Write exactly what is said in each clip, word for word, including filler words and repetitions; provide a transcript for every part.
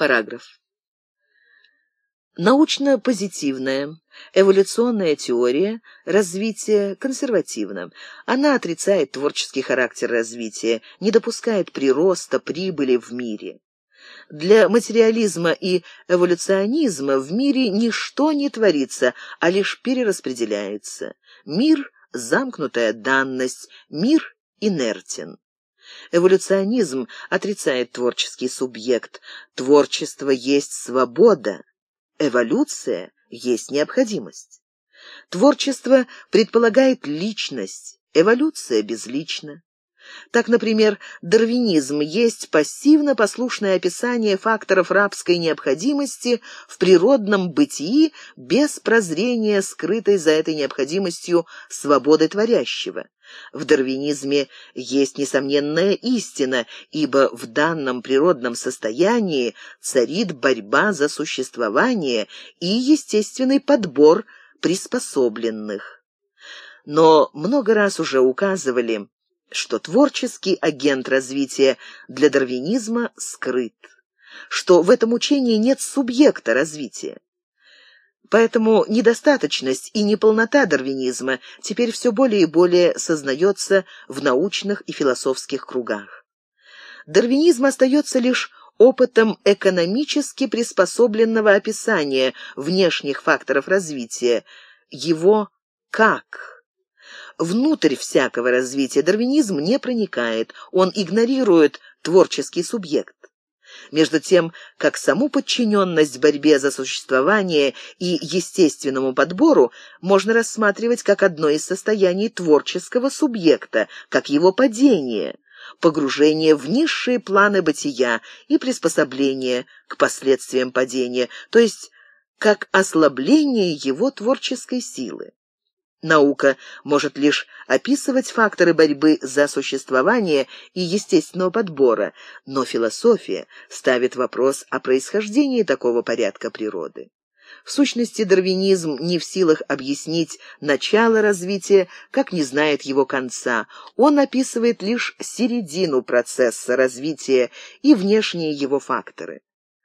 Параграф. Научно-позитивная эволюционная теория развития консервативна. Она отрицает творческий характер развития, не допускает прироста, прибыли в мире. Для материализма и эволюционизма в мире ничто не творится, а лишь перераспределяется. Мир – замкнутая данность, мир инертен. Эволюционизм отрицает творческий субъект. Творчество есть свобода. Эволюция есть необходимость. Творчество предполагает личность, эволюция безлична. Так, например, дарвинизм есть пассивно-послушное описание факторов рабской необходимости в природном бытии без прозрения, скрытой за этой необходимостью свободы творящего. В дарвинизме есть несомненная истина, ибо в данном природном состоянии царит борьба за существование и естественный подбор приспособленных. Но много раз уже указывали, что творческий агент развития для дарвинизма скрыт, что в этом учении нет субъекта развития. Поэтому недостаточность и неполнота дарвинизма теперь все более и более сознается в научных и философских кругах. Дарвинизм остается лишь опытом экономически приспособленного описания внешних факторов развития, его «как». Внутрь всякого развития дарвинизм не проникает, он игнорирует творческий субъект. Между тем, как саму подчиненность борьбе за существование и естественному подбору можно рассматривать как одно из состояний творческого субъекта, как его падение, погружение в низшие планы бытия и приспособление к последствиям падения, то есть как ослабление его творческой силы. Наука может лишь описывать факторы борьбы за существование и естественного подбора, но философия ставит вопрос о происхождении такого порядка природы. В сущности, дарвинизм не в силах объяснить начало развития, как не знает его конца. Он описывает лишь середину процесса развития и внешние его факторы.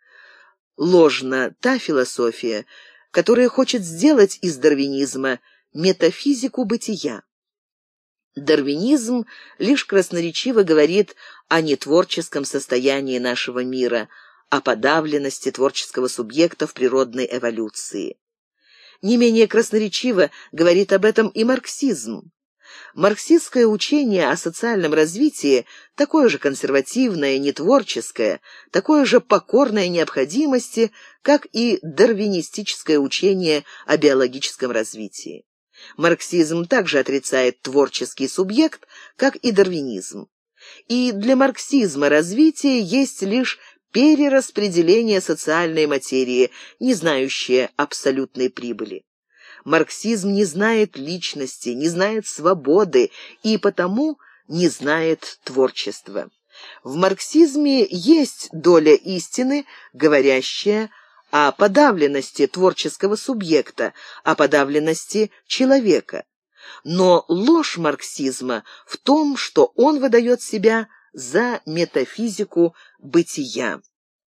Ложна та философия, которая хочет сделать из дарвинизма метафизику бытия. Дарвинизм лишь красноречиво говорит о нетворческом состоянии нашего мира, о подавленности творческого субъекта в природной эволюции. Не менее красноречиво говорит об этом и марксизм. Марксистское учение о социальном развитии такое же консервативное, нетворческое, такое же покорное необходимости, как и дарвинистическое учение о биологическом развитии. Марксизм также отрицает творческий субъект, как и дарвинизм. И для марксизма развитие есть лишь перераспределение социальной материи, не знающее абсолютной прибыли. Марксизм не знает личности, не знает свободы и потому не знает творчества. В марксизме есть доля истины, говорящая о подавленности творческого субъекта, о подавленности человека. Но ложь марксизма в том, что он выдает себя за метафизику бытия.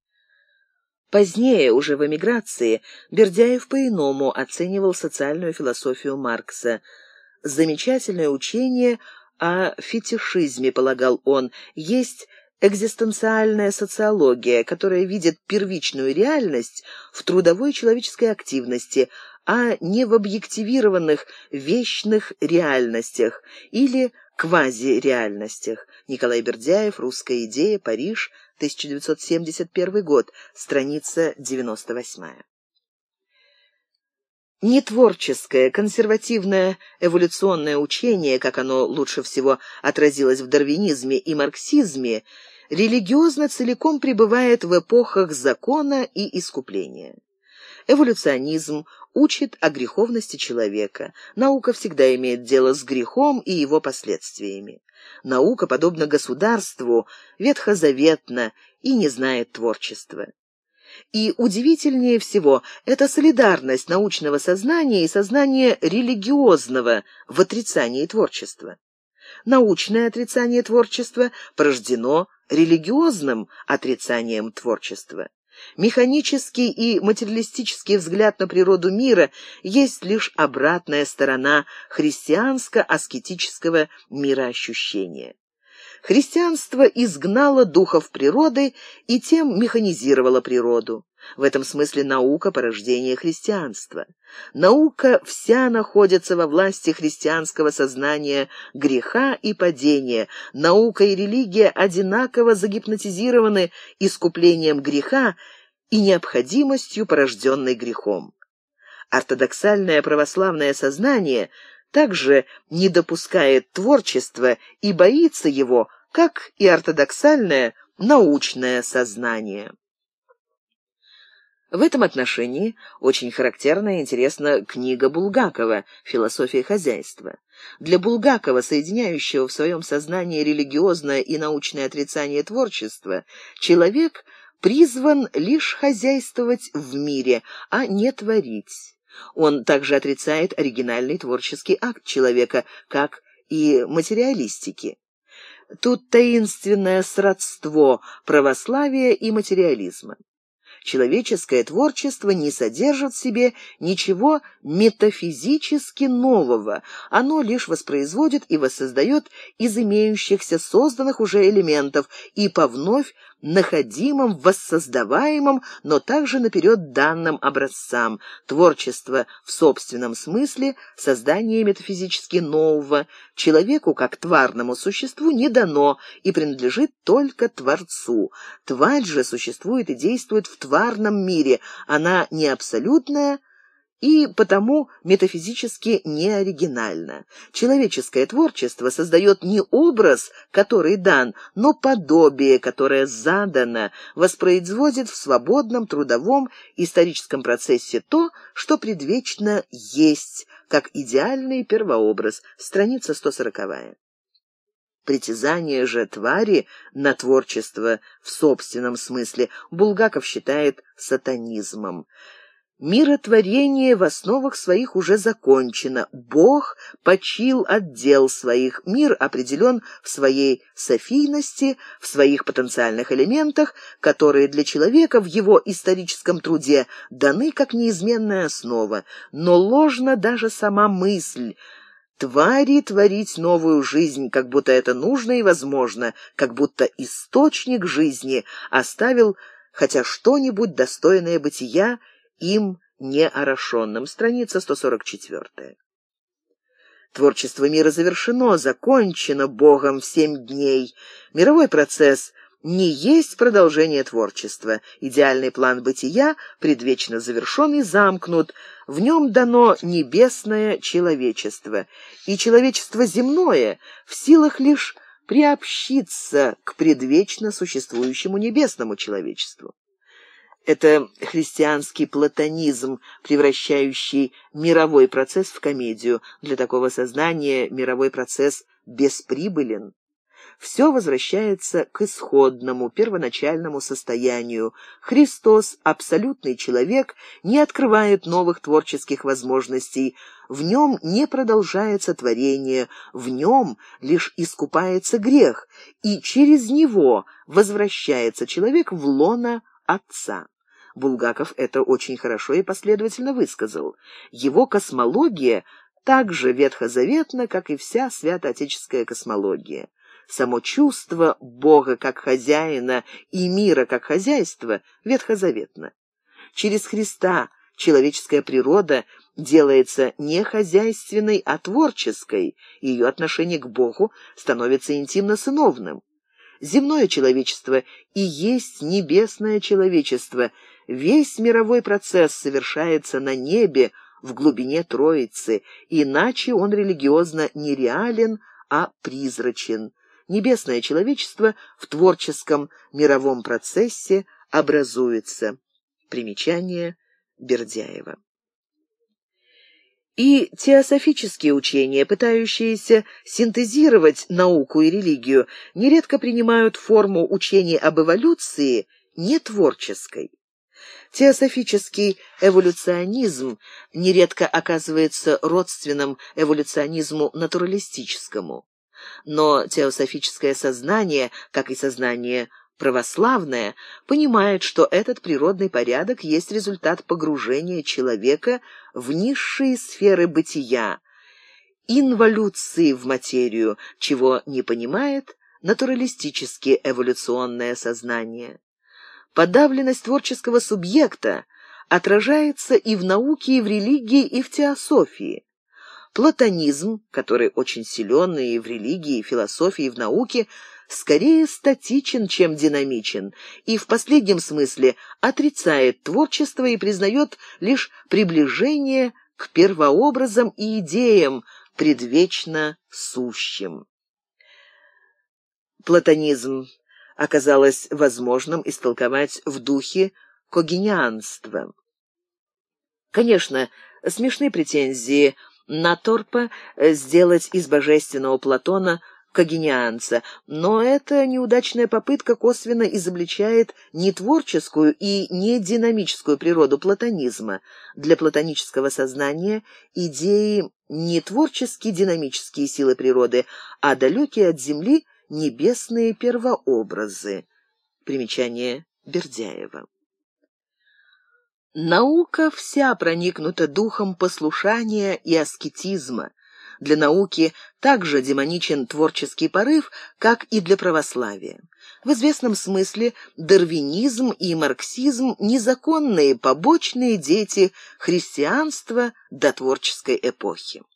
Позднее, уже в эмиграции, Бердяев по-иному оценивал социальную философию Маркса. Замечательное учение о фетишизме, полагал он, есть экзистенциальная социология, которая видит первичную реальность в трудовой человеческой активности, а не в объективированных вечных реальностях или квазиреальностях. Николай Бердяев, «Русская идея», Париж, тысяча девятьсот семьдесят первый год, страница девяносто восьмая. Нетворческое, консервативное эволюционное учение, как оно лучше всего отразилось в дарвинизме и марксизме, религиозно целиком пребывает в эпохах закона и искупления. Эволюционизм учит о греховности человека. Наука всегда имеет дело с грехом и его последствиями. Наука, подобно государству, ветхозаветна и не знает творчества. И удивительнее всего это солидарность научного сознания и сознания религиозного в отрицании творчества. Научное отрицание творчества порождено религиозным отрицанием творчества. Механический и материалистический взгляд на природу мира есть лишь обратная сторона христианско-аскетического мироощущения. Христианство изгнало духов природы и тем механизировало природу. В этом смысле наука – порождение христианства. Наука вся находится во власти христианского сознания греха и падения. Наука и религия одинаково загипнотизированы искуплением греха и необходимостью, порожденной грехом. Ортодоксальное православное сознание также не допускает творчества и боится его, как и ортодоксальное научное сознание. В этом отношении очень характерна и интересна книга Булгакова «Философия хозяйства». Для Булгакова, соединяющего в своем сознании религиозное и научное отрицание творчества, человек призван лишь хозяйствовать в мире, а не творить. Он также отрицает оригинальный творческий акт человека, как и материалистики. Тут таинственное сродство православия и материализма. Человеческое творчество не содержит в себе ничего метафизически нового, оно лишь воспроизводит и воссоздает из имеющихся созданных уже элементов и по вновь находимым, воссоздаваемым, но также наперед данным образцам. Творчество в собственном смысле, создание метафизически нового, человеку как тварному существу не дано и принадлежит только Творцу. Тварь же существует и действует в тварном мире, она не абсолютная и потому метафизически не оригинальна. Человеческое творчество создает не образ, который дан, но подобие, которое задано, воспроизводит в свободном трудовом историческом процессе то, что предвечно есть, как идеальный первообраз. Страница сто сороковая. Притязание же твари на творчество в собственном смысле Булгаков считает сатанизмом. Миротворение в основах своих уже закончено. Бог почил от дел своих. Мир определен в своей софийности, в своих потенциальных элементах, которые для человека в его историческом труде даны как неизменная основа. Но ложна даже сама мысль. Твари творить новую жизнь, как будто это нужно и возможно, как будто источник жизни оставил хотя что-нибудь достойное бытия, им не орошенным. Страница сто сорок четвёртая. Творчество мира завершено, закончено Богом в семь дней. Мировой процесс не есть продолжение творчества. Идеальный план бытия предвечно завершен и замкнут. В нем дано небесное человечество. И человечество земное в силах лишь приобщиться к предвечно существующему небесному человечеству. Это христианский платонизм, превращающий мировой процесс в комедию. Для такого сознания мировой процесс бесприбылен. Все возвращается к исходному, первоначальному состоянию. Христос, абсолютный человек, не открывает новых творческих возможностей. В нем не продолжается творение, в нем лишь искупается грех, и через него возвращается человек в лоно Отца. Булгаков это очень хорошо и последовательно высказал. Его космология так же ветхозаветна, как и вся святоотеческая космология. Само чувство Бога как хозяина и мира как хозяйства ветхозаветно. Через Христа человеческая природа делается не хозяйственной, а творческой, и ее отношение к Богу становится интимно-сыновным. Земное человечество и есть небесное человечество. Весь мировой процесс совершается на небе, в глубине Троицы, иначе он религиозно нереален, а призрачен. Небесное человечество в творческом мировом процессе образуется. Примечание Бердяева. И теософические учения, пытающиеся синтезировать науку и религию, нередко принимают форму учений об эволюции нетворческой. Теософический эволюционизм нередко оказывается родственным эволюционизму натуралистическому. Но теософическое сознание, как и сознание Православная понимает, что этот природный порядок есть результат погружения человека в низшие сферы бытия, инволюции в материю, чего не понимает натуралистически эволюционное сознание. Подавленность творческого субъекта отражается и в науке, и в религии, и в теософии. Платонизм, который очень силен и в религии, и в философии, и в науке, скорее статичен, чем динамичен, и в последнем смысле отрицает творчество и признает лишь приближение к первообразам и идеям, предвечно сущим. Платонизм оказалось возможным истолковать в духе когенианства. Конечно, смешны претензии Наторпа сделать из божественного Платона когенианца, но эта неудачная попытка косвенно изобличает не творческую и не динамическую природу платонизма. Для платонического сознания идеи не творческие динамические силы природы, а далекие от земли небесные первообразы. Примечание Бердяева. Наука вся проникнута духом послушания и аскетизма. Для науки также демоничен творческий порыв, как и для православия. В известном смысле дарвинизм и марксизм – незаконные побочные дети христианства до творческой эпохи.